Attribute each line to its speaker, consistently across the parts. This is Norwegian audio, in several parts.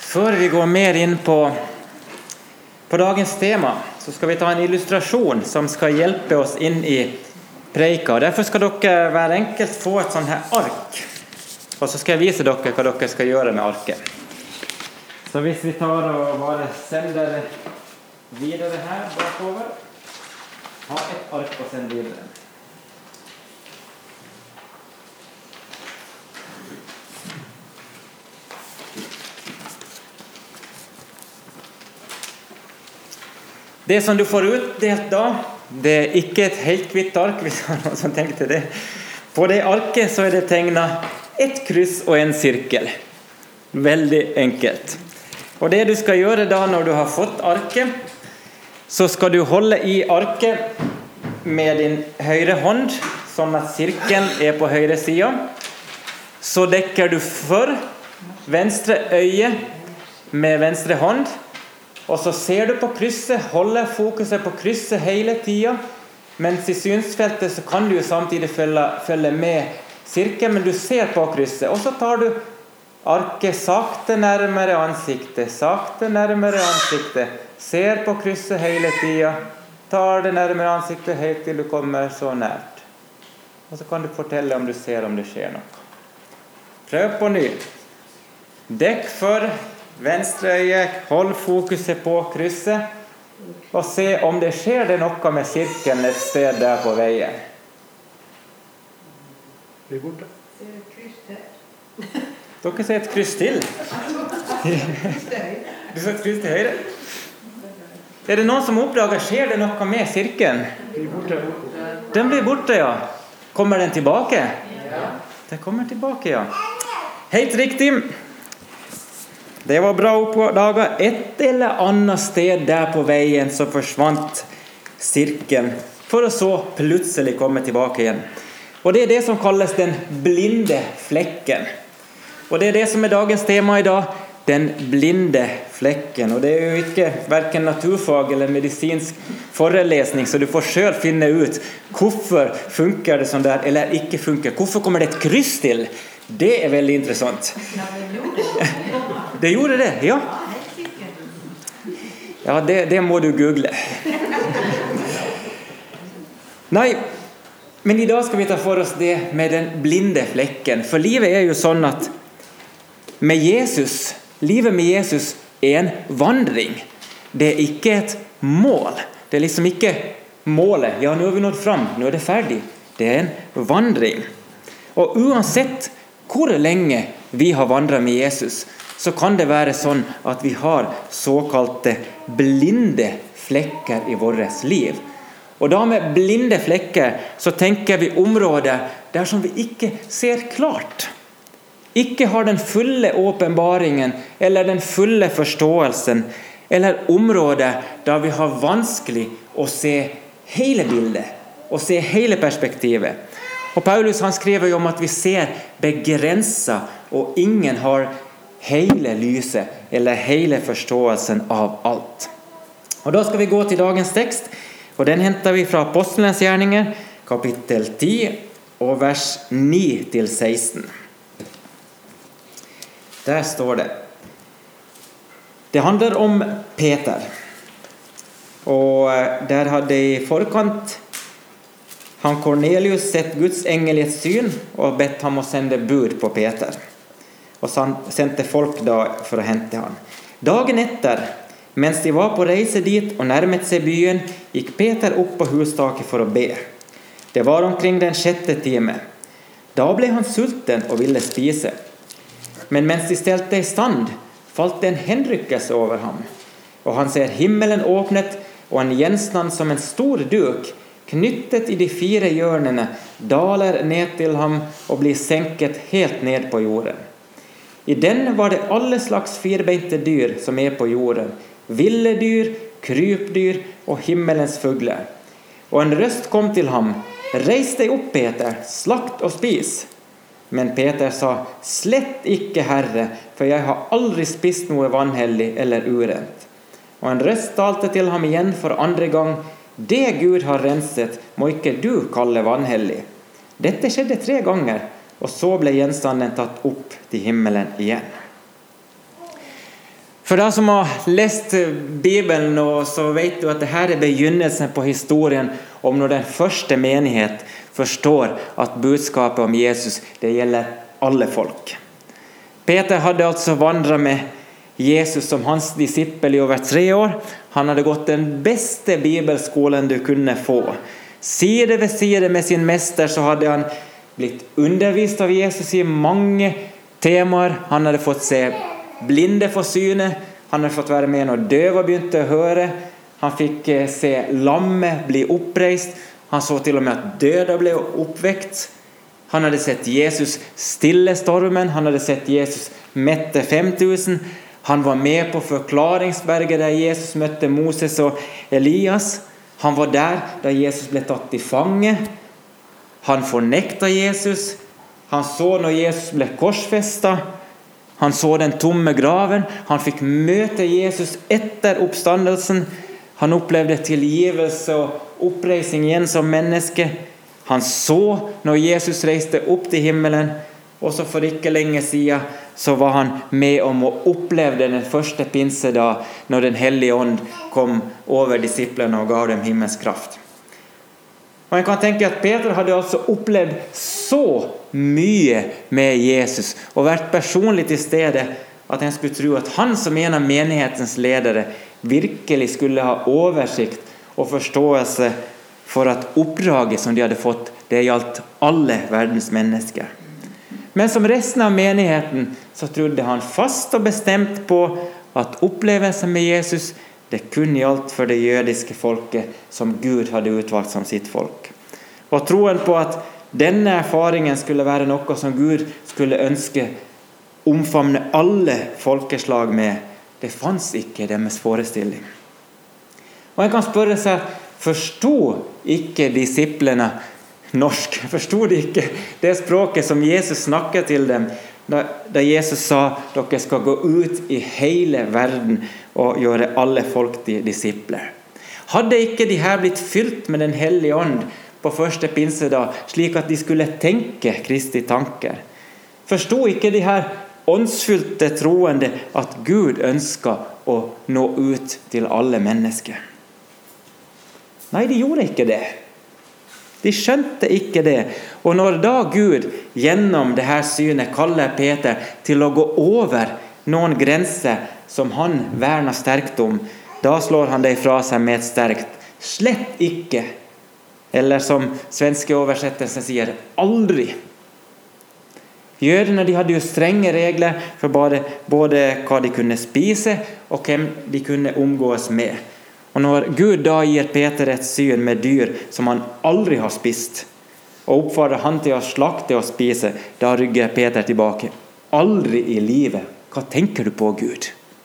Speaker 1: Før vi går mer inn på dagens tema, så skal vi ta en illustrasjon som skal hjelpe oss inn i preika. Derfor skal dere hver enkelt få et sånt her ark. Og så skal jeg vise dere hva dere skal gjøre med arket. Så hvis vi tar og bare sender videre her bakover, ha et ark og send videre. Det som du får utdelt da, det er ikke et helt hvitt ark, hvis det er noen som tenkte det. På det arket så er det tegnet et kryss og en sirkel. Veldig enkelt. Og det du skal gjøre da når du har fått arket, så skal du holde i arket med din høyre hånd, sånn at sirkelen er på høyre side. Så dekker du for venstre øye med venstre hånd, og så ser du på krysset, holder fokuset på krysset hele tiden, mens i synsfeltet så kan du jo samtidig følge med sirkelen, men du ser på krysset. Og så tar du arket sakte nærmere ansiktet, ser på krysset hele tiden, tar det nærmere ansiktet helt til du kommer så nært. Og så kan du fortelle om du ser om det skjer noe. Prøv på ny. Dekk for venstre øye, hold fokuset på krysset, og se om det skjer det noe med sirkelen et sted der på veien.
Speaker 2: Det er borte.
Speaker 3: Ser et kryss der.
Speaker 1: Dere ser et kryss til. Du ser et kryss til høyre. Er det noen som oppdager, skjer det noe med sirkelen?
Speaker 2: Det er borte.
Speaker 1: Den blir borte, ja. Kommer den tilbake?
Speaker 3: Ja.
Speaker 1: Den kommer tilbake, ja. Helt riktig. Det var bra oppdaget. Et eller annet sted der på veien så forsvant sirkelen, for å så plutselig komme tilbake igjen. Og det er det som kalles den blinde flekken. Og det er det som er dagens tema i dag, den blinde flekken. Og det er jo ikke hverken naturfag eller medisinsk forelesning, så du får selv finne ut hvorfor funker det sånn der, eller ikke funker. Hvorfor kommer det et kryss til? Det er veldig interessant. Det gjorde det, ja. Ja, det må du google. Nei, men i dag skal vi ta for oss det med den blinde flekken. For livet er jo sånn at livet med Jesus er en vandring. Det er ikke et mål. Det er liksom ikke målet. Ja, nå har vi nådd fram, nå er det ferdig. Det er en vandring. Og uansett hvor lenge vi har vandret med Jesus, så kan det være sånn at vi har såkalte blinde flekker i vårt liv. Og da med blinde flekker så tenker vi områder der som vi ikke ser klart. Ikke har den fulle åpenbaringen eller den fulle forståelsen, eller områder der vi har vanskelig å se hele bildet, og se hele perspektivet. Og Paulus han skriver jo om at vi ser begrenset, og ingen har hele lyset eller hele forståelsen av alt. Og da skal vi gå til dagens tekst, og den henter vi fra Apostelens gjerninger, kapittel 10 og vers 9-16. Der står det. Det handler om Peter, og der hadde i forkant han Cornelius sett Guds engel i et syn og bedt ham å sende bud på Peter. Og så han sendte folk da for å hente han. Dagen etter, mens de var på reise dit og nærmet seg byen, gikk Peter opp på hustaket for å be. Det var omkring den 6. time. Da ble han sulten og ville spise. Men mens de stelte i stand, falt en henrykkelse over ham. Og han ser himmelen åpnet, og en gjenstand som en stor duk, knyttet i de 4 hjørnene, daler ned til ham og blir senket helt ned på jorden. I den var det alle slags firbeinte dyr som er på jorden, ville dyr, krypdyr og himmelens fugler. Og en røst kom til ham, «Reis deg opp, Peter, slakt og spis!» Men Peter sa, «Slett ikke, Herre, for jeg har aldri spist noe vanhellig eller urent.» Og en røst talte til ham igjen for andre gang, «Det Gud har renset, må ikke du kalle vanhellig.» Dette skjedde 3 ganger, og så ble gjenstanden tatt opp til himmelen igjen. For de som har lest Bibelen, og så vet du at det her begynnelsen på historien om når den første menighet forstår at budskapet om Jesus, det gjelder alle folk. Peter hadde altså vandret med Jesus som hans disippel i over 3 år. Han hadde gått den beste bibelskolen du kunne få. Side ved side med sin mester så hadde han blitt undervist av Jesus i mange temaer. Han hadde fått se blinde for syne. Han hadde fått være med når døve begynte å høre. Han fikk se lamme bli oppreist. Han så til og med at døde ble oppvekt. Han hadde sett Jesus stille stormen. Han hadde sett Jesus mette 5000. Han var med på forklaringsberget der Jesus møtte Moses og Elias. Han var der da Jesus ble tatt i fange. Han fornekta Jesus. Han så når Jesus ble korsfestet. Han så den tomme graven. Han fikk møte Jesus etter oppstandelsen. Han opplevde tilgivelse og oppreising igjen som menneske. Han så når Jesus reiste opp til himmelen. Og så for ikke lenge siden så var han med om å oppleve den første pinsedag når den hellige ånd kom over disiplene og gav dem himmelsk kraft. Og jeg kan tenke at Peter hadde altså opplevd så mye med Jesus og vært personlig til stede at en skulle tro at han som en av menighetens ledere virkelig skulle ha oversikt og forståelse for at oppdraget som de hadde fått, det gjaldt alle verdens mennesker. Men som resten av menigheten så trodde han fast og bestemt på at opplevelsen med Jesus det kun gjaldt for det jødiske folket som Gud hadde utvalgt som sitt folk. Og troen på at denne erfaringen skulle være noe som Gud skulle ønske omfavne alle folkeslag med, det fanns ikke i deres forestilling. Og en kan spørre seg, forstod ikke disiplene norsk? Forstod de ikke det språket som Jesus snakket til dem da Jesus sa, dere skal gå ut i hele verden og gjøre alle folk til disipler? Hadde ikke de her blitt fylt med den hellige ånd på første pinsedag, slik at de skulle tenke Kristi tanker? Forstod ikke de her åndsfylte troende at Gud ønsket å nå ut til alle mennesker? Nei, de gjorde ikke det. De skjønte ikke det. Og når da Gud gjennom det her synet kaller Peter til å gå over noen grenser som han verner sterkt om, da slår han det fra seg med et sterkt slett ikke. Eller som svenske oversettelser sier, aldri. Jødene de hadde jo strenge regler for både hva de kunne spise og hvem de kunne omgås med. Og når Gud da gir Peter et syn med dyr som han aldri har spist, og oppfordrer han til å slakte og spise, da rygger Peter tilbake. Aldri i livet. Hva tenker du på, Gud?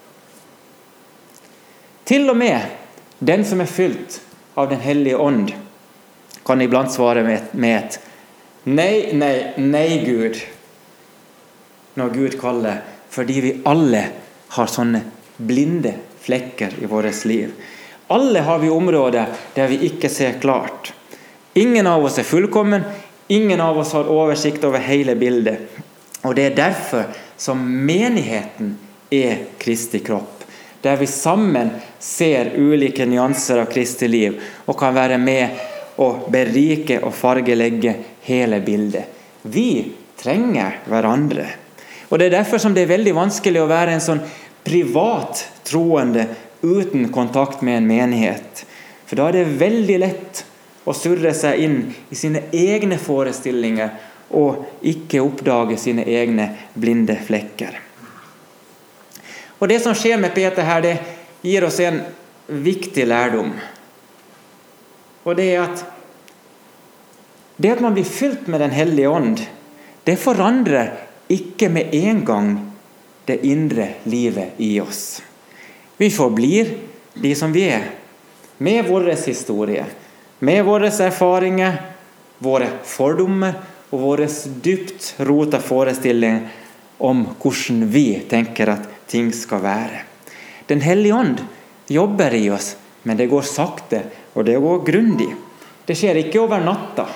Speaker 1: Til og med den som fylt av den hellige ånd, kan iblant svare med et nei, nei, nei, Gud. Når Gud kaller, fordi vi alle har sånne blinde flekker i vårt liv. Alle har vi områder der vi ikke ser klart. Ingen av oss fullkommen, ingen av oss har oversikt over hele bildet. Og det derfor som menigheten Kristi kropp, der vi sammen ser ulike nyanser av Kristi liv, og kan være med og berike og fargelegge hele bildet. Vi trenger hverandre. Og det derfor som det veldig vanskelig å være en sånn privat troende uten kontakt med en menighet. For da det veldig lett å surre seg inn i sine egne forestillinger og ikke oppdage sine egne blinde flekker. Og det som skjer med Peter her, det gir oss en viktig lærdom. Og det at man blir fylt med den hellige ånd, det forandrer ikke med en gang det indre livet i oss. Vi forblir de som vi med våre historie, med våre erfaringer, våre fordommer og våre dypt rota forestillinger om hvordan vi tenker at ting skal være. Den hellige ånd jobber i oss, men det går sakte og det går grundig. Det skjer ikke over natta.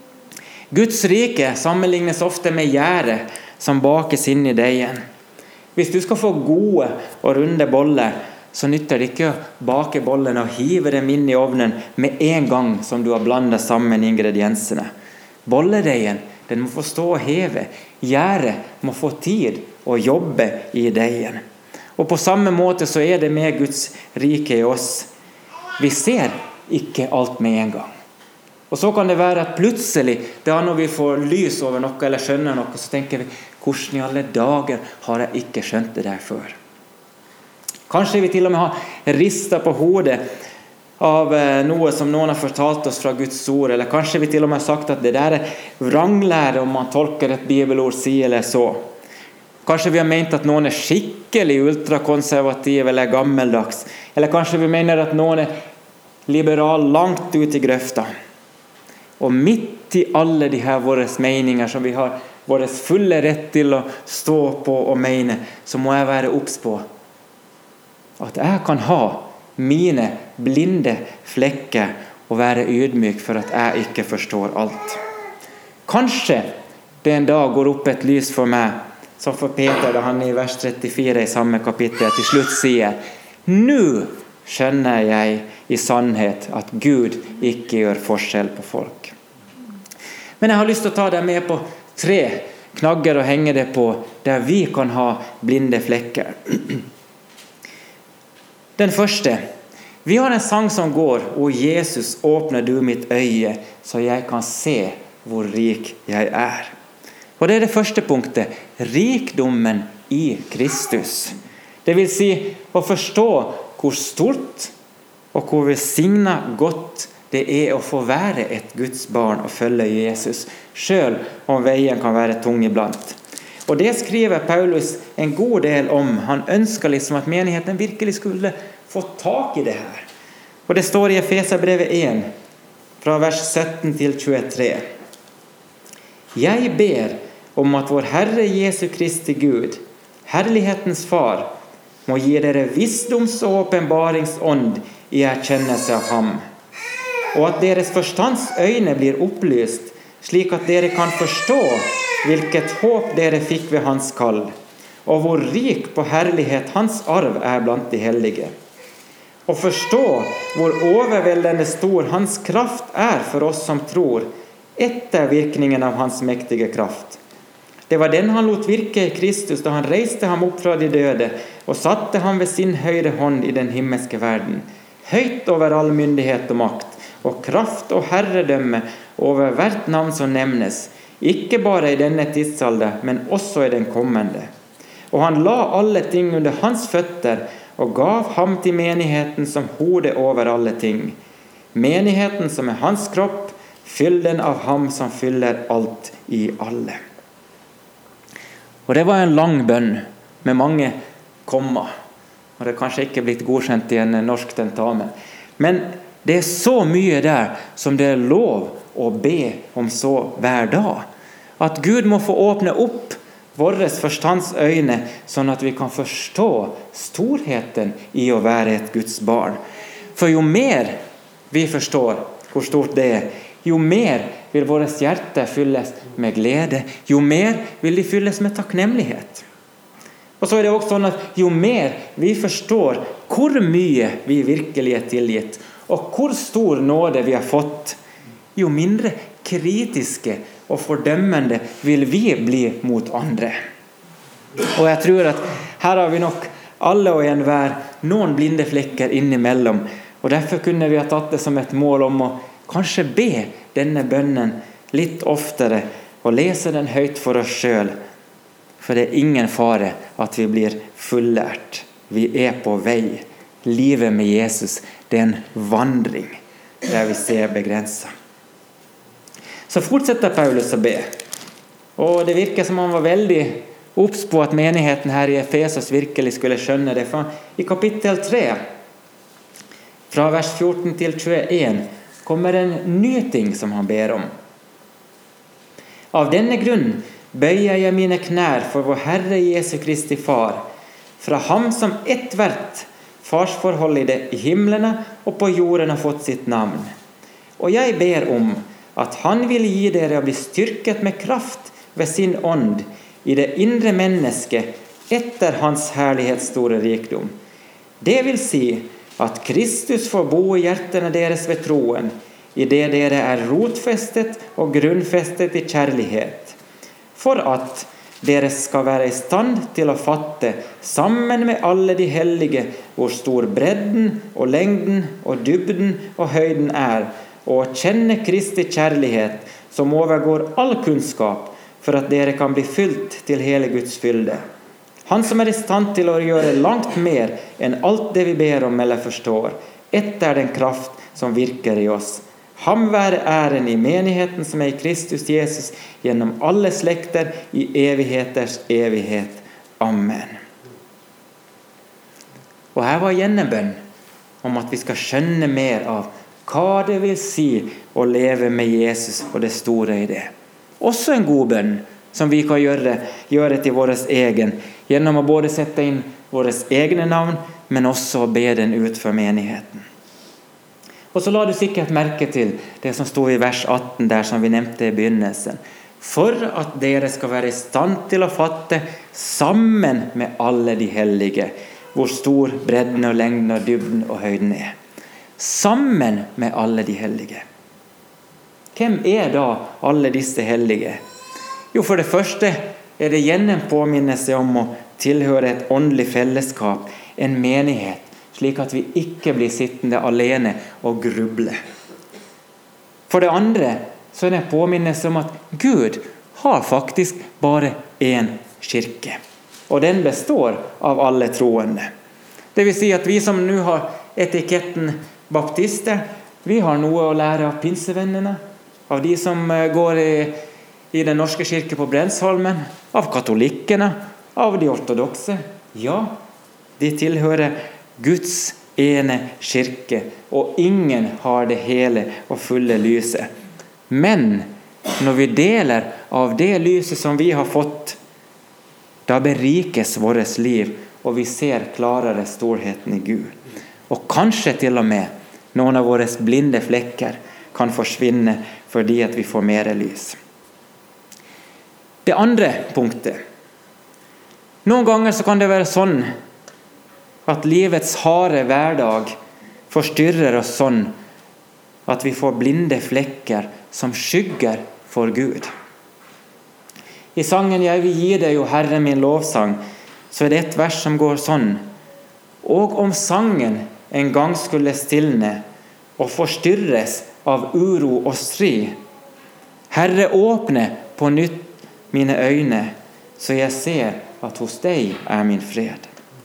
Speaker 1: Guds rike sammenlignes ofte med gjære som bakes inn i deigen. Hvis du skal få gode og runde boller, så nytter det ikke å bake bollen og hive dem inn i ovnen med en gang som du har blandet sammen ingrediensene. Bolledeigen, den må få stå og heve. Gjæret må få tid og jobbe i deigen. Og på samme måte så er det med Guds rike i oss. Vi ser ikke alt med en gang. Og så kan det være at plutselig, da når vi får lys over noe eller skjønner noe, så tenker vi, hvordan i alle dager har jeg ikke skjønt det der før? Kanskje vi til og med har ristet på hodet av noe som noen har fortalt oss fra Guds ord, eller kanskje vi til og med har sagt at det der er vranglære om man tolker et bibelord si eller så. Kanskje vi har ment at noen er skikkelig ultrakonservativ eller gammeldags, eller kanskje vi mener at noen er liberal langt ut i grøfta. Og midt i alle de her våre meninger som vi har vår fulle rett til å stå på og mene, så må jeg være obs på at jeg kan ha mine blinde flekker og være ydmyk for at jeg ikke forstår alt. Kanskje det en dag går opp et lys for meg, som for Peter da han i vers 34 i samme kapittel til slutt sier, «Nå skjønner jeg i sannhet at Gud ikke gjør forskjell på folk». Men jeg har lyst til å ta deg med på 3 knagger og henge det på, der vi kan ha blinde flekker. Den første, vi har en sang som går, «O Jesus, åpner du mitt øye, så jeg kan se hvor rik jeg er». Og det er det første punktet, rikdommen i Kristus. Det vil si å forstå hvor stort og hvor velsignet godt det er å få være et Guds barn og følge Jesus, selv om veien kan være tung iblant. Og det skriver Paulus en god del om. Han ønsker liksom at menigheten virkelig skulle få tak i det her. Og det står i Efeserbrevet 1, fra vers 17 til 23. «Jeg ber om at vår Herre Jesu Kristi Gud, herlighetens far, må gi dere visdoms- og åpenbaringsånd i erkjennelse av ham, og at deres forstands øyne blir opplyst, slik at dere kan forstå hvilket håp dere fikk ved hans kall, og hvor rik på herlighet hans arv er blant de hellige. Og forstå hvor overveldende stor hans kraft er for oss som tror, etter virkningen av hans mektige kraft. Det var den han lot virke i Kristus da han reiste ham opp fra de døde og satte ham ved sin høyre hånd i den himmelske verden, høyt over all myndighet og makt, og kraft og herredømme over hvert navn som nevnes, ikke bare i denne tidsalder, men også i den kommende. Og han la alle ting under hans føtter, og gav ham til menigheten som hode over alle ting. Menigheten som er hans kropp, fylden av ham som fyller alt i alle. Og det var en lang bønn med mange komma, og det er kanskje ikke blitt godkjent i en norsk tentamen. Men det er så mye der som det er lov å be om så hver dag. At Gud må få åpne opp våre forstandsøyne, sånn at vi kan forstå storheten i å være et Guds barn. For jo mer vi forstår hvor stort det er, jo mer vil vårt hjerte fylles med glede, jo mer vil de fylles med takknemlighet. Og så er det også sånn at jo mer vi forstår hvor mye vi virkelig er tilgitt, og hvor stor nåde vi har fått, jo mindre kritiske og fordømmende vil vi bli mot andre. Og jeg tror at her har vi nok alle og enhver noen blinde flekker innimellom, og derfor kunne vi ha tatt det som et mål om å kanskje be denne bønnen litt oftere og lese den høyt for oss selv, for det er ingen fare at vi blir fulllært. Vi er på vei. Livet med Jesus, det er en vandring der vi ser begrenset. Så fortsetter Paulus å be. Og det virker som han var veldig obs på at menigheten her i Efesos virkelig skulle skjønne det. For i kapittel 3, fra vers 14 til 21, kommer en ny ting som han ber om. Av denne grunn bøyer jeg mine knær for vår Herre Jesu Kristi Far, fra ham som etthvert farsforhold i det i himmelene og på jorden har fått sitt navn. Og jeg ber om at han vil gi dere å bli styrket med kraft ved sin ånd i det indre mennesket etter hans härlighetsstore rikdom. Det vil si at Kristus får bo i hjertene deres ved troen, i det dere er rotfestet og grunnfestet i kjærlighet, for at dere skal være i stand til å fatte, sammen med alle de hellige, hvor stor bredden og lengden og dybden og høyden er, og kjenne Kristi kjærlighet, som overgår all kunnskap, for at dere kan bli fylt til hele Guds fylde. Han som er i stand til å gjøre langt mer enn alt det vi ber om eller forstår, etter den kraft som virker i oss. Ham være æren i menigheten som er i Kristus Jesus, gjennom alle slekter i evigheters evighet. Amen. Og her var igjen en bønn om at vi skal skjønne mer av hva det vil si å leve med Jesus og det store i det. Også en god bønn som vi kan gjøre til vår egen, gjennom å både sette inn våre egne navn, men også be den ut for menigheten. Og så la du sikkert merke til det som stod i vers 18 der, som vi nevnte i begynnelsen. For at dere skal være i stand til å fatte sammen med alle de hellige, hvor stor bredden og lengden og dybden og høyden er. Sammen med alle de hellige. Hvem er da alle disse hellige? Jo, for det første er det igjen en påminnelse om å tilhøre et åndelig fellesskap, en menighet, slik at vi ikke blir sittende alene og gruble. For det andre så er det en påminnelse om at Gud har faktisk bare én kirke, og den består av alle troende. Det vil si at vi som nå har etiketten baptister, vi har noe å lære av pinsevennene, av de som går i den norske kirke på Brensholmen, av katolikkene, av de ortodokse. Ja, de tilhører Guds ene kirke, og ingen har det hele og fulle lyset. Men når vi deler av det lyset som vi har fått, da berikes vårt liv, og vi ser klarere storheten i Gud. Og kanskje til og med noen av våre blinde flekker kan forsvinne fordi at vi får mer lys. Det andre punktet. Noen ganger så kan det være sånn at livets harde hverdag forstyrrer oss sånn at vi får blinde flekker som skygger for Gud. I sangen «Jeg vil gi deg, o Herre, min lovsang», så er det et vers som går sånn: «Og om sangen en gang skulle stilne og forstyrres av uro og strid, Herre, åpne på nytt mine øyne, så jeg ser at hos deg er min fred.»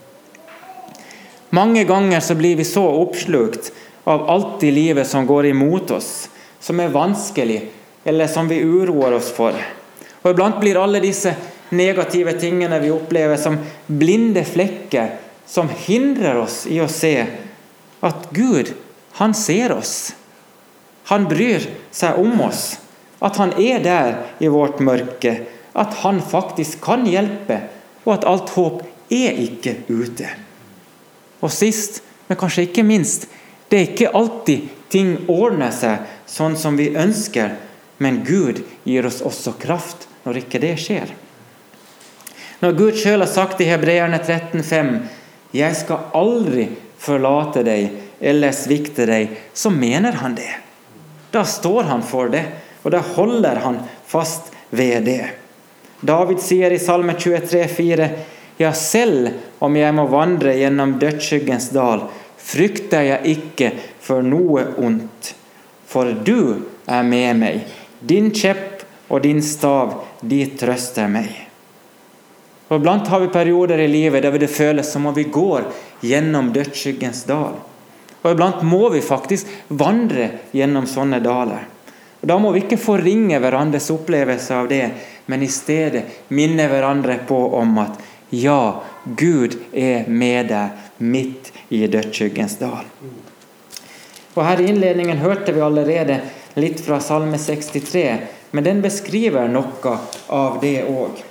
Speaker 1: Mange ganger så blir vi så oppslukt av alt i livet som går imot oss, som er vanskelig, eller som vi uroer oss for. Og iblant blir alle disse negative tingene vi opplever som blinde flekker, som hindrer oss i å se at Gud, han ser oss. Han bryr seg om oss. At han er der i vårt mørke. At han faktisk kan hjelpe. Og at alt håp er ikke ute. Og sist, men kanskje ikke minst, det er ikke alltid ting ordner seg sånn som vi ønsker, men Gud gir oss også kraft når ikke det skjer. Når Gud selv har sagt i Hebreerne 13,5, «Jeg skal aldri forlate deg eller svikte deg», så mener han det. Da står han for det, og da holder han fast ved det. David sier i Salme 23,4, «Ja, selv om jeg må vandre gjennom dødsskyggens dal, frykter jeg ikke for noe ondt. For du er med meg, din kjepp og din stav, de trøster meg.» Og blant har vi perioder i livet der det føles som om vi går gjennom dødsskyggens dal. Og iblant må vi faktisk vandre gjennom sånne daler. Og da må vi ikke forringe hverandres opplevelse av det, men i stedet minne hverandre på om at ja, Gud er med deg midt i dødsskyggens dal. Og her i innledningen hørte vi allerede litt fra Salme 63, men den beskriver noe av det også.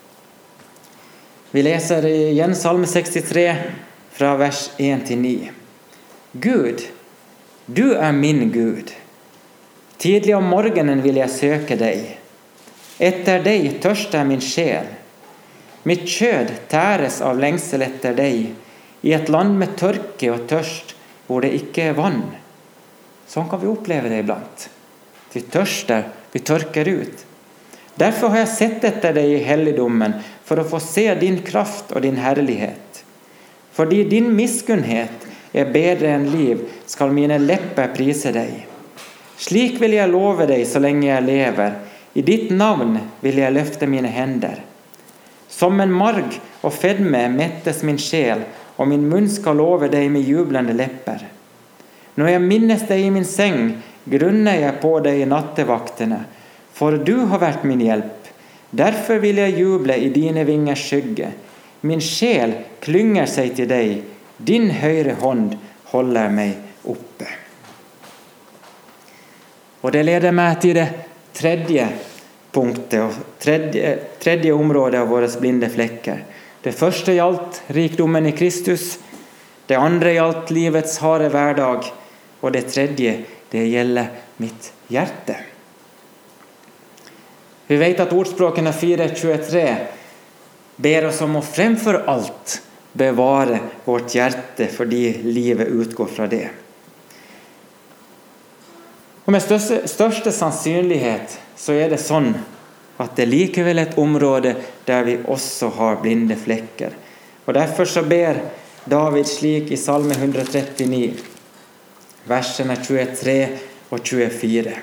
Speaker 1: Vi leser igjen Salme 63 fra vers 1-9. Gud, du er min Gud. Tidlig om morgenen vil jeg søke deg. Etter deg tørster min sjel. Mitt kjød tæres av lengsel etter deg, i et land med tørke og tørst, hvor det ikke er vann. Sånn kan vi oppleve det iblant. Vi tørster, vi tørker ut. Derfor har jeg sett etter deg i helligdommen, for å få se din kraft og din herlighet. Fordi din miskunnhet er bedre enn liv, skal mine lepper prise deg. Slik vil jeg love deg så lenge jeg lever. I ditt navn vil jeg løfte mine hender. Som en marg og fedme mettes min sjel, og min munn skal love deg med jublende lepper. Når jeg minnes deg i min seng, grunner jeg på deg i nattevaktene, for du har vært min hjelp. Derfor vil jeg juble i dine vingers skygge. Min sjel klynger seg til deg, din høyre hånd holder meg oppe. Og det leder meg til det tredje punktet, og tredje området av våre blinde flekker. Det første gjaldt rikdommen i Kristus, det andre gjaldt livets harde hverdag, og det tredje, det gjelder mitt hjerte. Vi vet at ordspråkene 4:23 ber oss om å fremfor alt bevare vårt hjerte, fordi livet utgår fra det. Og med største sannsynlighet så er det sånn at det likevel er et område der vi også har blinde flekker. Og derfor så ber David slik i Salme 139, versene 23 og 24.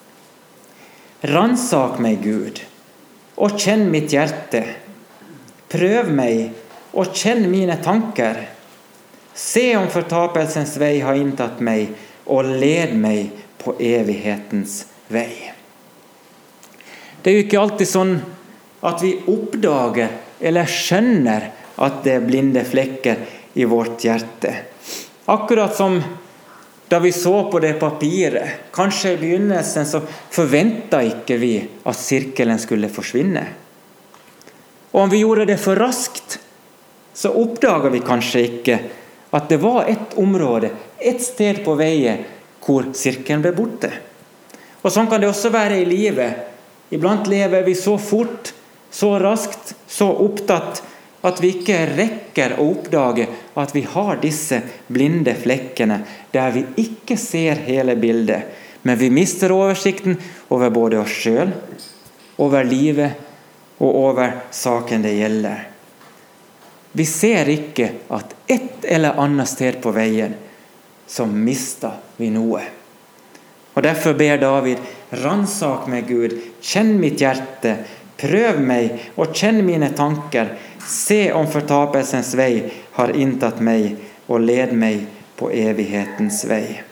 Speaker 1: Ransak meg, Gud, og kjenn mitt hjerte. Prøv meg, og kjenn mine tanker. Se om fortapelsens vei har inntatt meg, og led meg på evighetens vei. Det er jo ikke alltid sånn at vi oppdager eller skjønner at det er blinde flekker i vårt hjerte. Akkurat som da vi så på det papiret, kanskje i begynnelsen så forventet ikke vi at sirkelen skulle forsvinne. Og om vi gjorde det for raskt, så oppdaget vi kanskje ikke at det var et område, et sted på veien, hvor sirkelen ble borte. Og sånn kan det også være i livet. Iblant lever vi så fort, så raskt, så opptatt, at vi ikke rekker å oppdage at vi har disse blinde flekkene, der vi ikke ser hele bildet, men vi mister oversikten over både oss selv, over livet og over saken det gjelder. Vi ser ikke at et eller annet sted på veien, så mister vi noe. Og derfor ber David, ransak meg, Gud, kjenn mitt hjerte, prøv meg og kjenn mine tanker, se om fortapelsens vei har inntatt meg, og led meg på evighetens vei.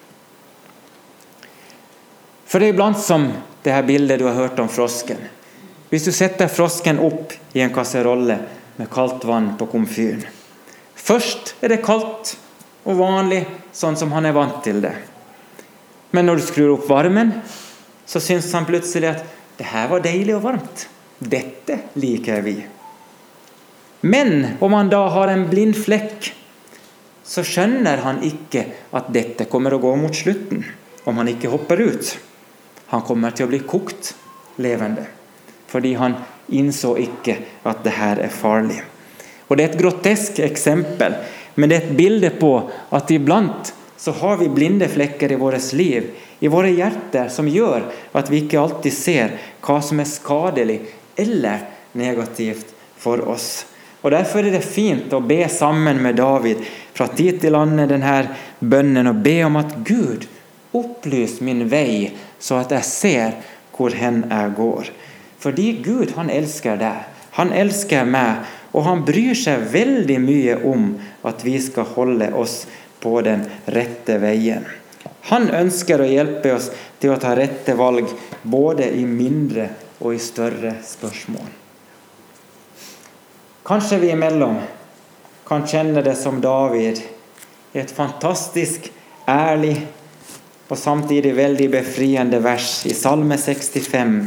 Speaker 1: For det er iblant som det her bildet du har hørt om frosken. Hvis du setter frosken opp i en kasserolle med kaldt vann på komfyren. Først er det kaldt og vanlig, sånn som han er vant til det. Men når du skrur opp varmen, så synes han plutselig at det her var deilig og varmt. Dette liker vi. Men om han da har en blind flekk, så skjønner han ikke at dette kommer å gå mot slutten, om han ikke hopper ut. Han kommer til å bli kokt levende, fordi han innså ikke at det her er farlig. Og det er et grotesk eksempel, men det er et bilde på at iblant så har vi blinde flekker i vårt liv, i våre hjerter, som gjør at vi ikke alltid ser hva som er skadelig eller negativt for oss. Og derfor er det fint å be sammen med David fra tid til annen denne bønnen, og be om at Gud opplys min vei, så at jeg ser hvor hen jeg går. Fordi Gud, han elsker deg, han elsker meg, og han bryr seg veldig mye om at vi skal holde oss på den rette veien. Han ønsker å hjelpe oss til å ta rette valg, både i mindre og i større spørsmål. Kanskje vi imellom kan kjenne det som David, et fantastisk, ærlig og samtidig veldig befriende vers i Salme 65,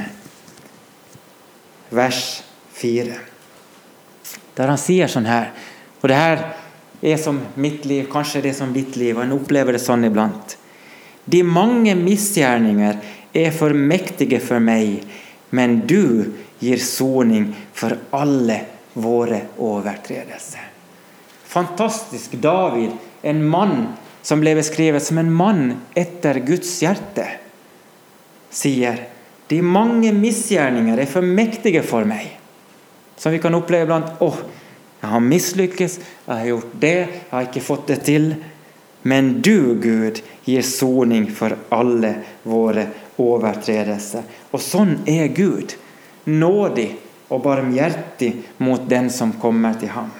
Speaker 1: vers 4. Der han sier sånn her, og det her er som mitt liv, kanskje det er som ditt liv, og en opplever det sånn iblant. De mange misgjerninger er for mektige for meg, men du gir soning for alle våre overtredelser. Fantastisk. David, en mann som ble beskrevet som en mann etter Guds hjerte, sier: de mange misgjerninger er for mektige for meg. Som vi kan oppleve blant, jeg har mislykkes, jeg har gjort det, jeg har ikke fått det til. Men du, Gud, gir soning for alle våre overtredelser. Og sånn er Gud, nådig og barmhjertig mot den som kommer til ham.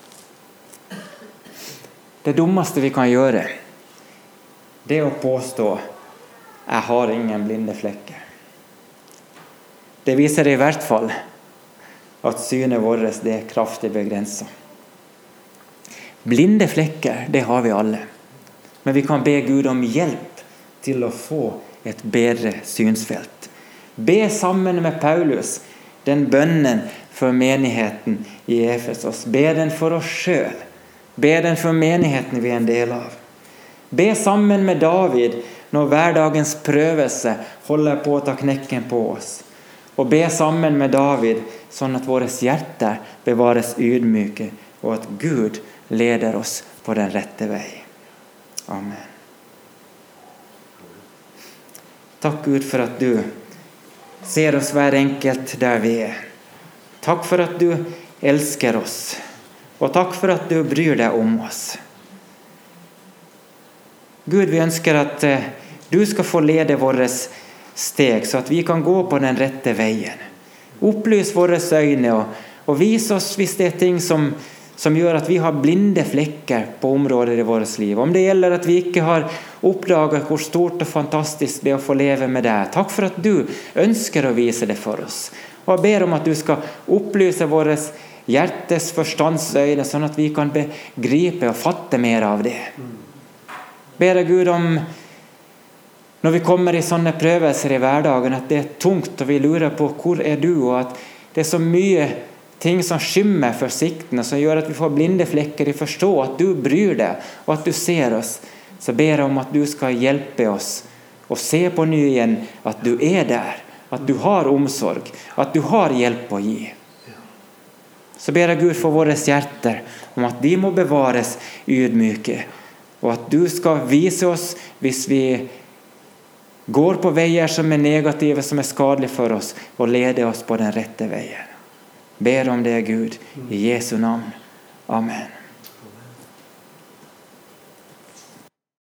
Speaker 1: Det dummeste vi kan gjøre, det er å påstå: jeg har ingen blinde flekker. Det viser i hvert fall at synet vårt det er kraftig begrenset. Blinde flekker, det har vi alle. Men vi kan be Gud om hjelp til å få et bedre synsfelt. Be sammen med Paulus den bønnen for menigheten i Efesos. Be den for oss selv. Be den for menigheten vi er en del av. Be sammen med David når hverdagens prøvelse holder på å ta knekken på oss. Og be sammen med David sånn at våre hjerter bevares ydmyke, og at Gud leder oss på den rette vei. Amen. Takk Gud for at du ser oss hver enkelt der vi er. Takk for at du elsker oss, og takk for at du bryr deg om oss. Gud, vi ønsker at du skal få lede våre steg, så at vi kan gå på den rette veien. Opplys våre øyne og vis oss hvis det er ting som gjør at vi har blinde flekker på områder i vårt liv. Om det gjelder at vi ikke har oppdaget hvor stort og fantastisk det er å få leve med deg. Takk for at du ønsker å vise det for oss. Og jeg ber om at du skal opplyse våre hjertes forstandsøyne, sånn at vi kan begripe og fatte mer av det. Ber jeg Gud om, når vi kommer i sånne prøvelser i hverdagen, at det er tungt, og vi lurer på hvor er du, og at det er så mye ting som skymmer for siktene, som gjør at vi får blinde flekker i forstå at du bryr deg, og at du ser oss. Så ber jeg om at du skal hjelpe oss og se på ny igjen at du er der, at du har omsorg, at du har hjelp å gi. Så ber jeg Gud for våre hjerter om at de må bevares ydmyke, og at du skal vise oss hvis vi går på veier som er negative, som er skadelige for oss, og lede oss på den rette veien. Ber om det, Gud, i Jesu navn. Amen.